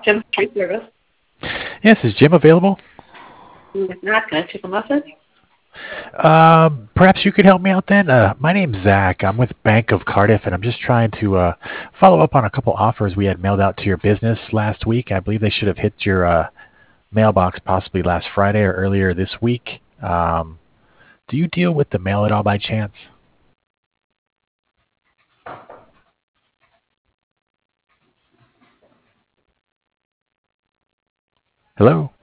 Jim Street Service. Yes, is Jim available? If not, can I take a message? Perhaps you could help me out then. My name's Zach. I'm with Bank of Cardiff, and I'm just trying to follow up on a couple offers we had mailed out to your business last week. I believe they should have hit your mailbox possibly last Friday or earlier this week. Do you deal with the mail at all by chance? Hello?